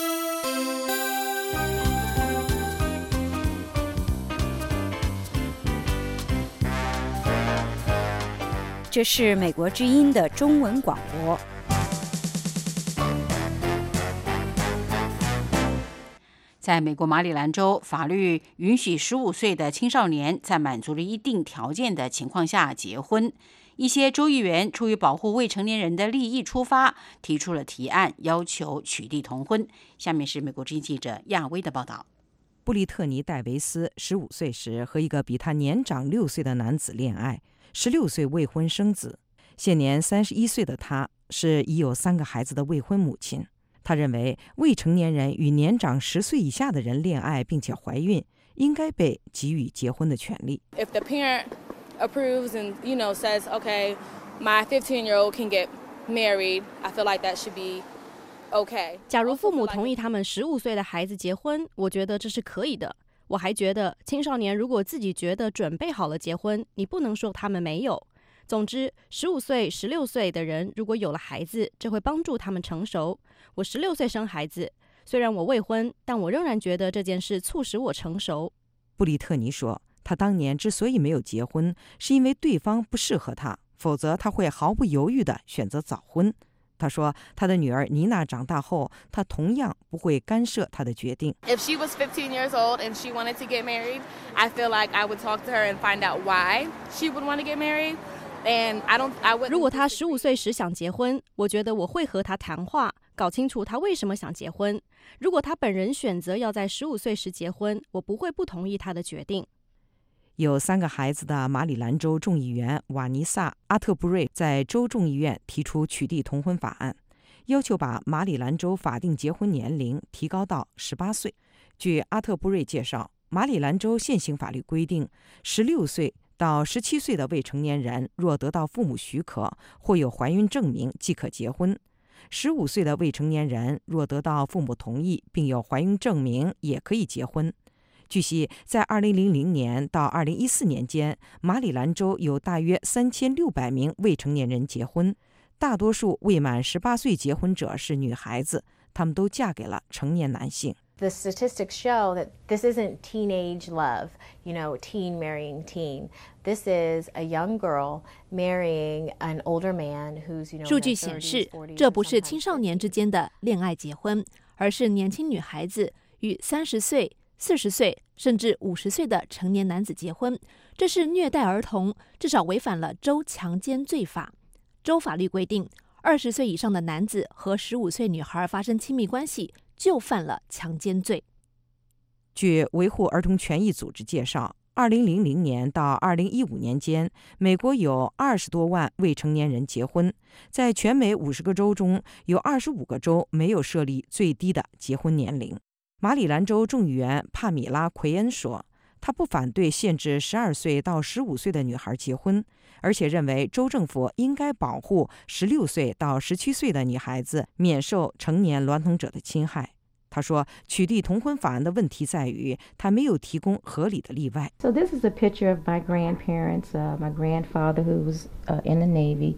这是美国之音的中文广播。 在美国马里兰州，法律允许15岁的青少年在满足了一定条件的情况下结婚。一些州议员出于保护未成年人的利益出发，提出了提案，要求取缔同婚。下面是美国之音记者亚薇的报道。 布利特尼·戴维斯15岁时和一个比他年长6岁的男子恋爱，16岁未婚生子。现年31岁的他是已有3个孩子的未婚母亲。他认为未成年人与年长10岁以下的人恋爱并且怀孕，应该被给予结婚的权利。 If the parent approves and says, okay, my 15-year-old can get married, I feel like that should be.Okay. 假如父母同意他们15岁的孩子结婚，我觉得这是可以的。我还觉得青少年如果自己觉得准备好了结婚，你不能说他们没有。总之，15岁、16岁的人如果有了孩子，这会帮助他们成熟。我16岁生孩子，虽然我未婚，但我仍然觉得这件事促使我成熟。 布利特尼说， 他当年之所以没有结婚，是因为对方不适合他，否则他会毫不犹豫地选择早婚。他说，他的女儿妮娜长大后，他同样不会干涉她的决定。 If she was 15 years old and she wanted to get married, I feel like I would talk to her and find out why she would want to get married. And I wouldn't. 如果她15岁时想结婚，我觉得我会和她谈话，搞清楚她为什么想结婚。如果她本人选择要在15岁时结婚，我不会不同意她的决定。 有3个孩子的马里兰州众议员瓦尼萨·阿特布瑞在州众议院提出取缔同婚法案，要求把马里兰州法定结婚年龄提高到18岁。据阿特布瑞介绍，马里兰州现行法律规定，16岁到17岁的未成年人若得到父母许可或有怀孕证明即可结婚，15岁的未成年人若得到父母同意并有怀孕证明也可以结婚。据悉，在2000年到2014年间，马里兰州有大约3600名未成年人结婚，大多数未满18岁结婚者是女孩子，她们都嫁给了成年男性。 The statistics show that this isn't teenage love, teen marrying teen. This is a young girl marrying an older man who's, 数据显示，这不是青少年之间的恋爱结婚，而是年轻女孩子与30岁、40岁甚至50岁的成年男子结婚，这是虐待儿童，至少违反了州强奸罪法。州法律规定，20岁以上的男子和15岁女孩发生亲密关系，就犯了强奸罪。 据维护儿童权益组织介绍，2000年到2015年间，美国有20多万未成年人结婚，在全美50个州中，有25个州没有设立最低的结婚年龄。马里兰州众议员帕米拉·奎恩说，他不反对限制12岁到15岁的女孩结婚，而且认为州政府应该保护16岁到17岁的女孩子免受成年娈童者的侵害。他说，取缔同婚法案的问题在于，他没有提供合理的例外。 So this is a picture of my grandparents, my grandfather who was in the Navy,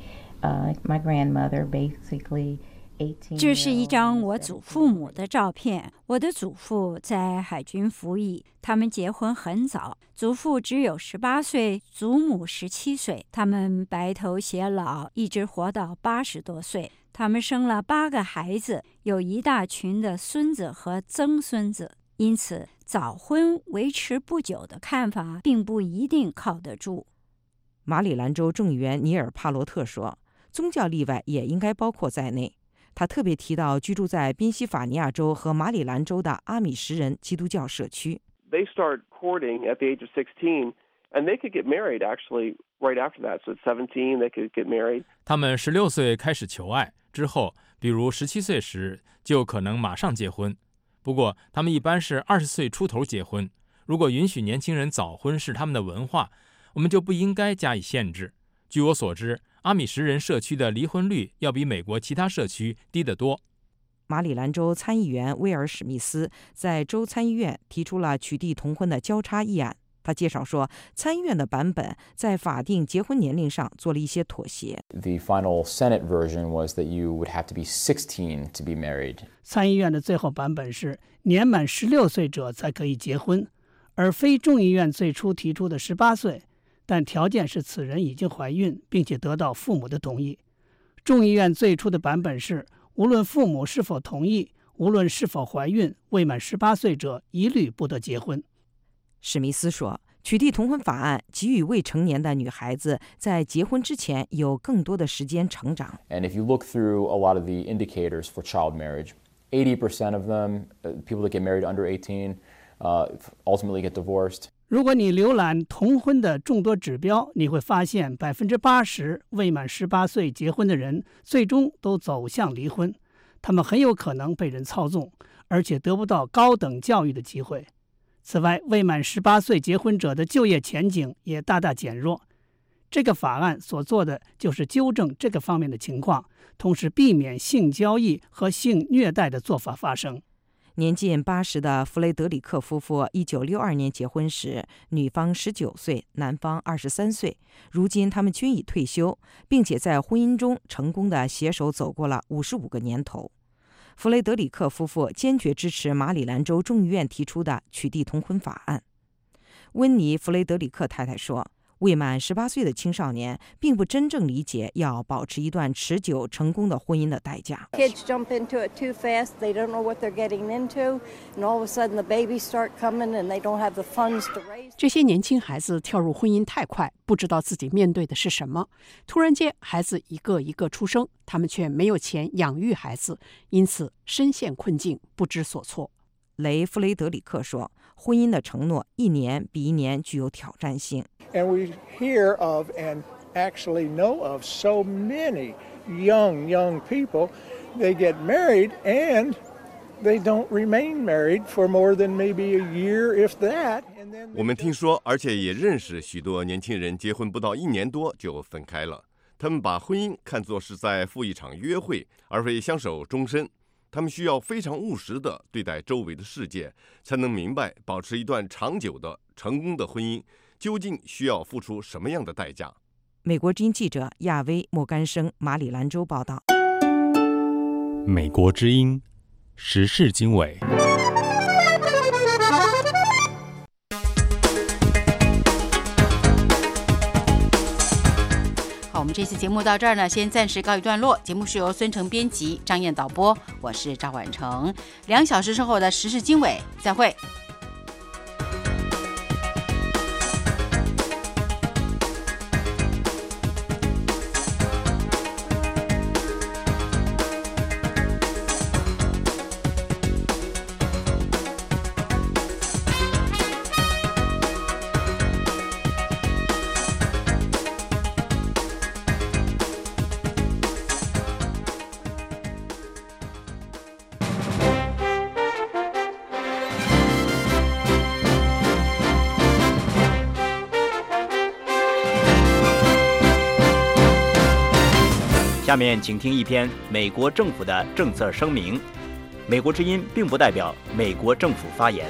my grandmother basically. 这是一张我祖父母的照片。我的祖父在海军服役，他们结婚很早，祖父只有18岁，祖母17岁。他们白头偕老，一直活到80多岁。他们生了8个孩子，有一大群的孙子和曾孙子。因此，早婚维持不久的看法并不一定靠得住。 马里兰州众议员尼尔·帕罗特说，宗教例外也应该包括在内。他特别提到居住在宾夕法尼亚州和马里兰州的阿米什人基督教社区。 They start courting at the age of 16, and they could get married actually right after that. So at 17, they could get married. 他们16岁开始求爱，之后，比如17岁时就可能马上结婚。不过，他们一般是20岁出头结婚。如果允许年轻人早婚是他们的文化，我们就不应该加以限制。据我所知，阿米什人社区的离婚率要比美国其他社区低得多。 马里兰州参议员威尔·史密斯在州参议院提出了取缔同婚的交叉议案。他介绍说，参议院的版本在法定结婚年龄上做了一些妥协。 The final Senate version was that you would have to be 16 to be married. 参议院的最后版本是年满16岁者才可以结婚，而非众议院最初提出的18岁。但条件是此人已经怀孕，并且得到父母的同意。众议院最初的版本是，无论父母是否同意，无论是否怀孕，未满18岁者一律不得结婚。 史密斯说，取缔同婚法案给予未成年的女孩子在结婚之前有更多的时间成长。 And if you look through a lot of the indicators for child marriage, 80% of them, people that get married under 18, ultimately get divorced. 如果你浏览同婚的众多指标，你会发现80%未满18岁结婚的人最终都走向离婚。他们很有可能被人操纵，而且得不到高等教育的机会。此外，未满18岁结婚者的就业前景也大大减弱。这个法案所做的就是纠正这个方面的情况，同时避免性交易和性虐待的做法发生。 年近80的弗雷德里克夫妇1962年结婚时，女方19岁，男方23岁。如今他们均已退休，并且在婚姻中成功地携手走过了55个年头。弗雷德里克夫妇坚决支持马里兰州众议院提出的取缔同婚法案。 温妮·弗雷德里克太太说，未满18岁的青少年并不真正理解要保持一段持久成功的婚姻的代价。 Kids jump into it too fast. They don't know what they're getting into, and all of a sudden the babies start coming, and they don't have the funds to raise. 这些年轻孩子跳入婚姻太快，不知道自己面对的是什么。突然间，孩子一个一个出生，他们却没有钱养育孩子，因此深陷困境，不知所措。 雷·弗雷德里克说，婚姻的承诺一年比一年具有挑战性。 And we hear of and actually know of so many young people, they get married and they don't remain married for more than maybe a year, if that. 我们听说，而且也认识许多年轻人结婚不到1年多就分开了。他们把婚姻看作是在赴一场约会，而非相守终身。他们需要非常务实地对待周围的世界，才能明白保持一段长久的成功的婚姻究竟需要付出什么样的代价。 美国之音记者亚威·莫干生，马里兰州报道。 美国之音时事经纬。 好，我们这次节目到这儿呢，先暂时告一段落。节目是由孙成编辑，张燕导播，我是赵婉成。2小时之后的时事经纬，再会。 下面请听一篇美国政府的政策声明。美国之音并不代表美国政府发言。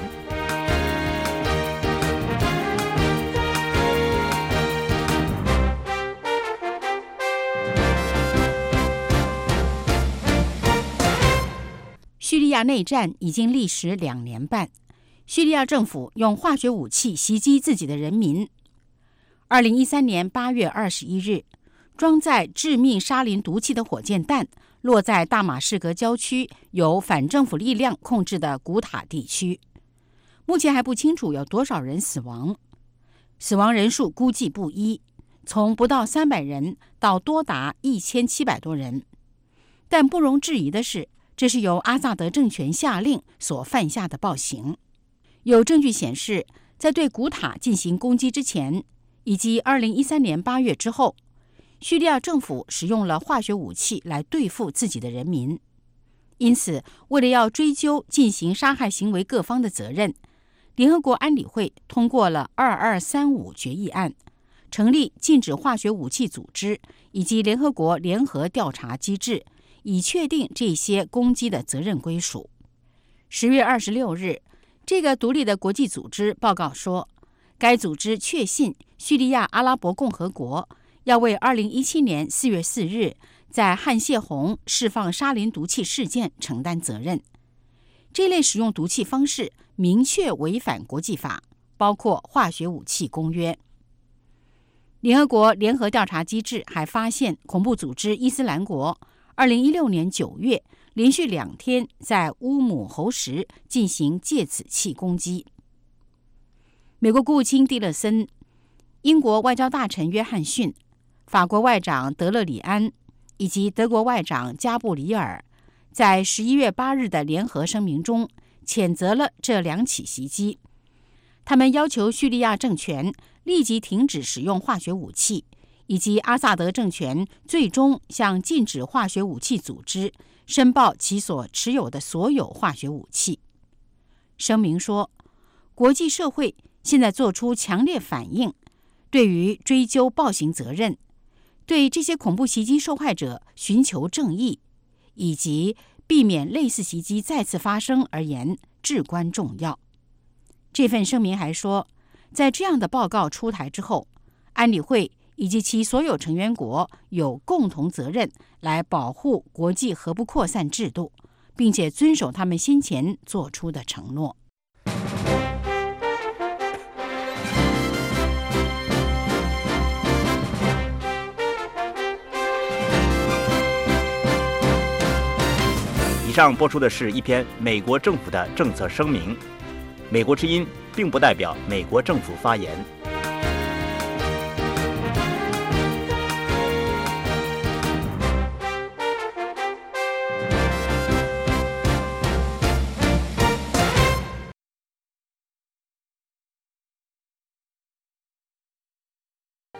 叙利亚内战已经历时2年半，叙利亚政府用化学武器袭击自己的人民。2013年8月21日，装载致命沙林毒气的火箭弹落在大马士革郊区由反政府力量控制的古塔地区。目前还不清楚有多少人死亡，死亡人数估计不一，从不到300人到多达1700多人。但不容置疑的是，这是由阿萨德政权下令所犯下的暴行。有证据显示，在对古塔进行攻击之前，以及2013年8月之后，叙利亚政府使用了化学武器来对付自己的人民。因此，为了要追究进行杀害行为各方的责任，联合国安理会通过了2235决议案，成立禁止化学武器组织以及联合国联合调查机制，以确定这些攻击的责任归属。10月26日，这个独立的国际组织报告说，该组织确信叙利亚阿拉伯共和国要为2017年4月4日在汉谢洪释放沙林毒气事件承担责任。这类使用毒气方式明确违反国际法，包括化学武器公约。联合国联合调查机制还发现，恐怖组织伊斯兰国2016年9月连续2天在乌姆侯什进行芥子气攻击。美国国务卿蒂勒森、英国外交大臣约翰逊、法国外长德勒里安以及德国外长加布里尔在11月8日的联合声明中谴责了这2起袭击。他们要求叙利亚政权立即停止使用化学武器，以及阿萨德政权最终向禁止化学武器组织申报其所持有的所有化学武器。声明说，国际社会现在做出强烈反应，对于追究暴行责任，对这些恐怖袭击受害者寻求正义，以及避免类似袭击再次发生而言至关重要。这份声明还说，在这样的报告出台之后，安理会以及其所有成员国有共同责任来保护国际核不扩散制度，并且遵守他们先前做出的承诺。 上播出的是一篇美国政府的政策声明，美国之音并不代表美国政府发言。